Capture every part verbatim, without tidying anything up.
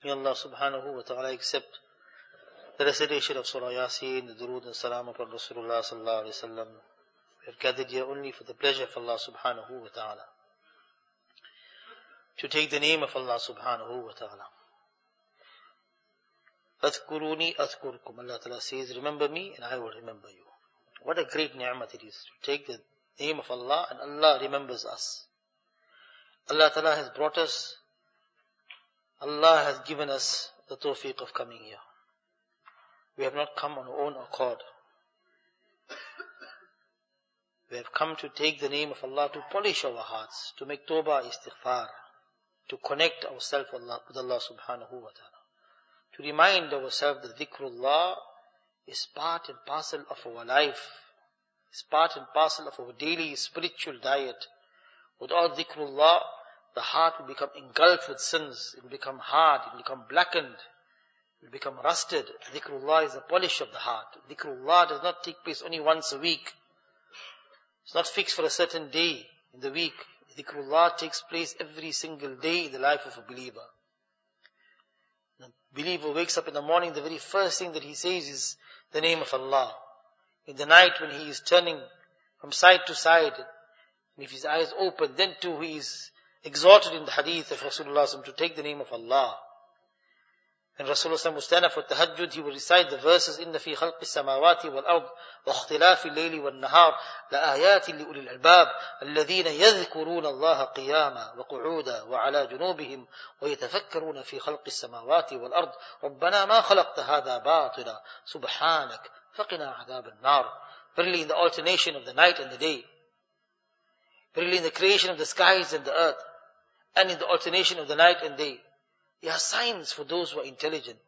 May Allah subhanahu wa ta'ala accept the recitation of Surah Yasin, the durood and salam upon Rasulullah sallallahu alayhi wa sallam. We have gathered here only for the pleasure of Allah subhanahu wa ta'ala, to take the name of Allah subhanahu wa ta'ala. Adhkuruni adhkurkum. Allah ta'ala says, remember me and I will remember you. What a great ni'mat it is to take the name of Allah and Allah remembers us. Allah ta'ala has brought us, Allah has given us the tawfiq of coming here. We have not come on our own accord. We have come to take the name of Allah, to polish our hearts, to make tawbah, istighfar, to connect ourselves with Allah, with Allah subhanahu wa ta'ala, to remind ourselves that dhikrullah is part and parcel of our life, is part and parcel of our daily spiritual diet. Without dhikrullah, the heart will become engulfed with sins, it will become hard, it will become blackened, it will become rusted. Dhikrullah is the polish of the heart. Dhikrullah does not take place only once a week. It's not fixed for a certain day in the week. Dhikrullah takes place every single day in the life of a believer. The believer wakes up in the morning, the very first thing that he says is the name of Allah. In the night when he is turning from side to side, and if his eyes open, then too he is exhorted in the hadith of Rasulullah to take the name of Allah. And Rasulullah would stand up for tahajjud, he would recite the verses, إِنَّ فِي خَلْقِ السَّمَاوَاتِ وَالْأَرْضِ وَاخْتِلَافِ اللَّيْلِ وَالنَّهَارِ لَآيَاتٍ لِأُولِي الْأَلْبَابِ الَّذِينَ يَذْكُرُونَ اللَّهَ قِيَامًا وَقُعُودًا وَعَلَى جُنُوبِهِمْ وَيَتَفَكَّرُونَ فِي خَلْقِ السَّمَاوَاتِ وَالْأَرْضِ رَبَّنَا مَا خَلَقْتَ هَذَا بَاطِلًا سُبْحَانَكَ فَقِنَا عَذَابَ النَّارِ. Verily in the alternation of the night and the day, verily in the creation of the skies and the earth, and in the alternation of the night and day, there are signs for those who are intelligent.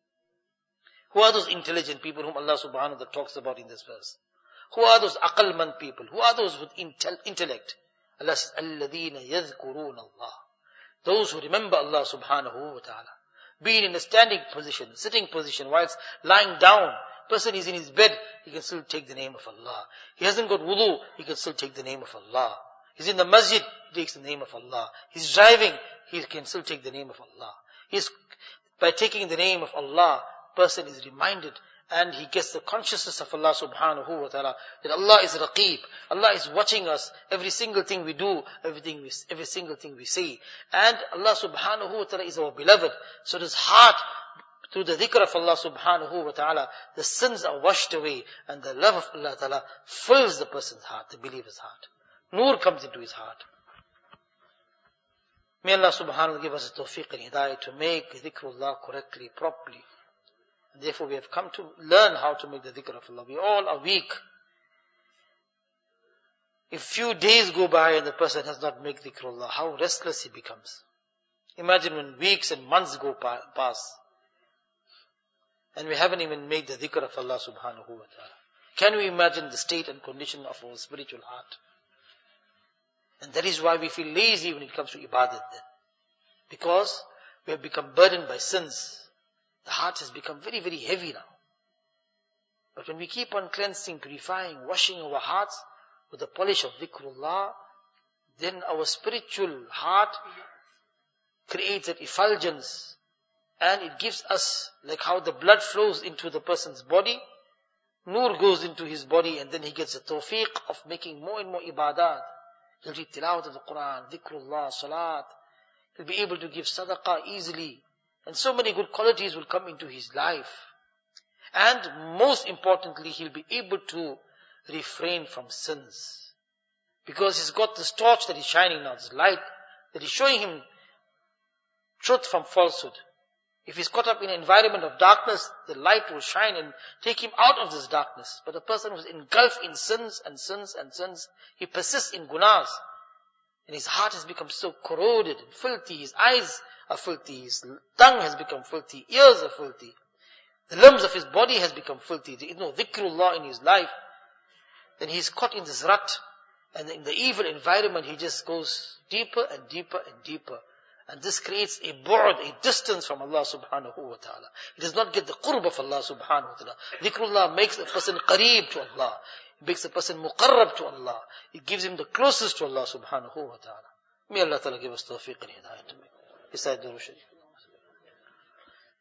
Who are those intelligent people whom Allah subhanahu wa ta'ala talks about in this verse? Who are those aqalmand people? Who are those with intel- intellect? Allah says, الَّذِينَ يَذْكُرُونَ اللَّهِ. Those who remember Allah subhanahu wa ta'ala. Being in a standing position, sitting position, whilst lying down. Person is in his bed, he can still take the name of Allah. He hasn't got wudu, he can still take the name of Allah. He's in the masjid, he takes the name of Allah. He's driving, he can still take the name of Allah. He's, by taking the name of Allah, person is reminded and he gets the consciousness of Allah subhanahu wa ta'ala, that Allah is Raqib. Allah is watching us, every single thing we do, everything we, every single thing we say. And Allah subhanahu wa ta'ala is our beloved. So his heart, through the dhikr of Allah subhanahu wa ta'ala, the sins are washed away and the love of Allah ta'ala fills the person's heart, the believer's heart. Noor comes into his heart. May Allah subhanahu wa ta'ala give us the tawfiq and hidayah to make dhikrullah correctly, properly. And therefore we have come to learn how to make the dhikr of Allah. We all are weak. If few days go by and the person has not made dhikrullah, how restless he becomes. Imagine when weeks and months go past and we haven't even made the dhikr of Allah subhanahu wa ta'ala. Can we imagine the state and condition of our spiritual heart? And that is why we feel lazy when it comes to ibadat then. Because we have become burdened by sins. The heart has become very, very heavy now. But when we keep on cleansing, purifying, washing our hearts with the polish of dhikrullah, then our spiritual heart creates that effulgence. And it gives us, like how the blood flows into the person's body, Noor goes into his body and then he gets the tawfiq of making more and more ibadat. He'll read tilawat of the Quran, dhikrullah, salat. He'll be able to give sadaqah easily. And so many good qualities will come into his life. And most importantly, he'll be able to refrain from sins. Because he's got this torch that is shining now, this light that is showing him truth from falsehood. If he's caught up in an environment of darkness, the light will shine and take him out of this darkness. But a person who's engulfed in sins and sins and sins, he persists in gunas. And his heart has become so corroded and filthy. His eyes are filthy. His tongue has become filthy. Ears are filthy. The limbs of his body has become filthy. There is no dhikrullah in his life. Then he's caught in this rut. And in the evil environment, he just goes deeper and deeper and deeper. And this creates a bu'd, a distance from Allah subhanahu wa ta'ala. He does not get the qurb of Allah subhanahu wa ta'ala. Dhikrullah makes a person qareeb to Allah. It makes a person muqarrab to Allah. It gives him the closest to Allah subhanahu wa ta'ala. May Allah ta'ala give us tawfiq and hidayah to make. Beside the Sharif.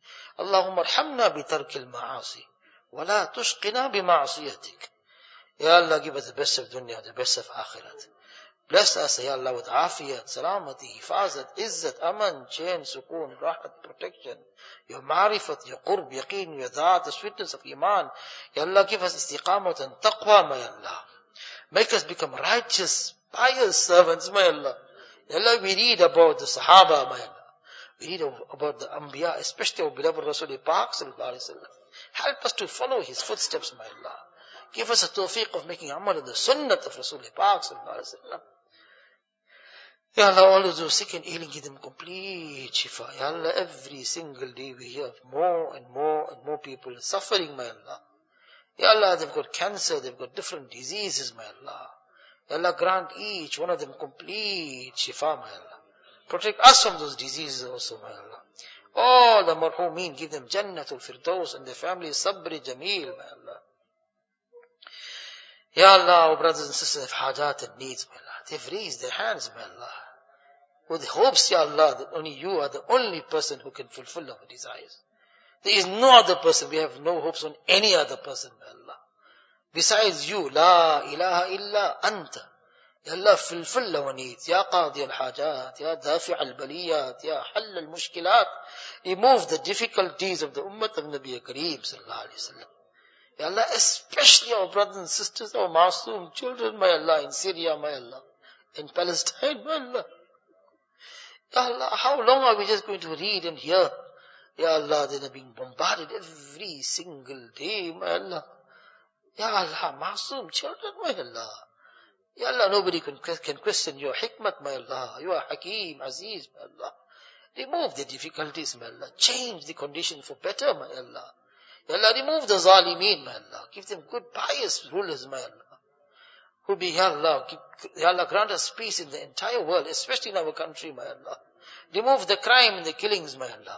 Allahumma arhamna bi tarkil ma'asi. Wa la tushqina bi ma'asiyatik. Ya Allah, give us the best of dunya, the best of akhirat. Bless us, Ya Allah, with afiyat, salamati, hifazat, izzat, aman, chain, sukoon, rahat, protection, your marifat, your qurb, yaqeen, your dhaat, the sweetness of iman. Ya Allah, give us istiqamat and taqwa, my Allah. Make us become righteous, pious servants, my Allah. Ya Allah, we read about the Sahaba, my Allah. We read about the Anbiya, especially our beloved Rasul Pak sallallahu alayhi wa sallam. Help us to follow his footsteps, my Allah. Give us a tawfiq of making amal in the sunnat of Rasul Pak sallallahu alayhi wa sallam. Ya Allah, all those who are sick and ailing, give them complete shifa. Ya Allah, every single day we hear of more and more and more people suffering, my Allah. Ya Allah, they've got cancer, they've got different diseases, my Allah. Ya Allah, grant each one of them complete shifa, my Allah. Protect us from those diseases also, my Allah. All the marhumeen, give them Jannatul Firdaus and their families Sabri Jameel, my Allah. Ya Allah, our brothers and sisters have hajat and needs, my Allah. They've raised their hands, my Allah, with hopes, Ya Allah, that only you are the only person who can fulfill our desires. There is no other person. We have no hopes on any other person, my Allah. Besides you, La ilaha illa anta. Ya Allah, fulfill our needs. Ya Qadi al-Hajat, Ya Dafi' al-Baliyat, Ya Hall al-Mushkilat. Remove the difficulties of the ummah of Nabi Kareem sallallahu alayhi wa sallam. Ya Allah, especially our brothers and sisters, our masoom children, my Allah, in Syria, my Allah, in Palestine, my Allah. Ya Allah, how long are we just going to read and hear? Ya Allah, they are being bombarded every single day, my Allah. Ya Allah, masoom children, my Allah. Ya Allah, nobody can, can question your hikmat, my Allah. You are Hakeem, Aziz, my Allah. Remove the difficulties, my Allah. Change the condition for better, my Allah. Ya Allah, remove the zalimeen, my Allah. Give them good, pious rulers, my Allah. Who be, Ya Allah, Ya Allah, grant us peace in the entire world, especially in our country, my Allah. Remove the crime and the killings, my Allah.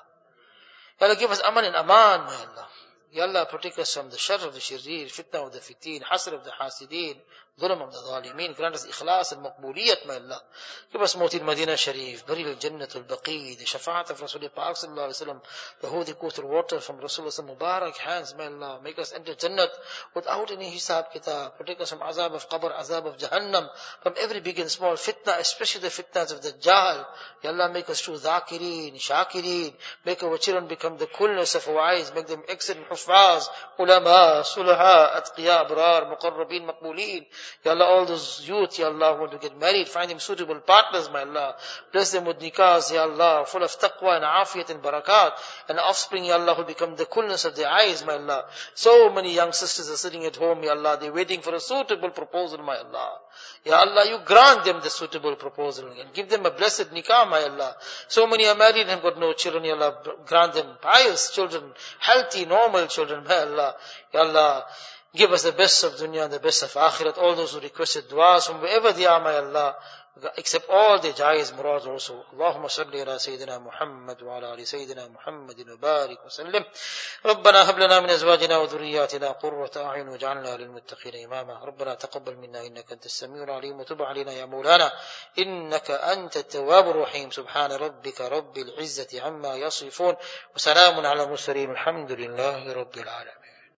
Ya Allah, give us aman and aman, my Allah. Ya Allah, protect us from the shar of the shirreer, fitna of the fitin, hasr of the hasideen, dhulm of the zalimeen. Grant us ikhlas and maqbooliyat, my Allah. Give us mawt al-Madinah Sharif, burial al-Jannat al-Baqi, the shafaat of Rasul Pak sallallahu alayhi wa sallam, the holy quoted water from Rasulullah Mubarak hands, my Allah. Make us enter Jannat without any hisab kitab. Protect us from azab of qabr, azab of Jahannam, from every big and small fitna, especially the fitnas of the Dajjal. Ya Allah, make us true dhakireen, shakireen. Make our children become the coolness of our eyes. Make them excellent hufaz, ulama, sulaha, atqiya, abrar, muqarrabeen, maqbooleen. Ya Allah, all those youth, Ya Allah, who want to get married, find them suitable partners, my Allah. Bless them with nikahs, Ya Allah, full of taqwa and afiyat and barakat. And offspring, Ya Allah, who become the coolness of their eyes, my Allah. So many young sisters are sitting at home, Ya Allah, they're waiting for a suitable proposal, my Allah. Ya Allah, you grant them the suitable proposal and give them a blessed nikah, my Allah. So many are married and have got no children, Ya Allah. Grant them pious children, healthy, normal children, my Allah. Ya Allah, give us the best of dunya and the best of akhirat. All those who requested du'as from wherever they are, my Allah, accept all their jais, murads also. Allahumma salli ala Sayyidina Muhammad wa ala ali Sayyidina Muhammadin wa barik wa sallim. ربنا هب لنا من أزواجنا وذرياتنا قرة أعين واجعلنا للمتقين إماما. ربنا تقبل منا إنك أنت السميع العليم وتب علينا يا مولانا إنك أنت التواب الرحيم. سبحان ربك رب العزة عما يصفون وسلام على المرسلين الحمد لله رب العالمين.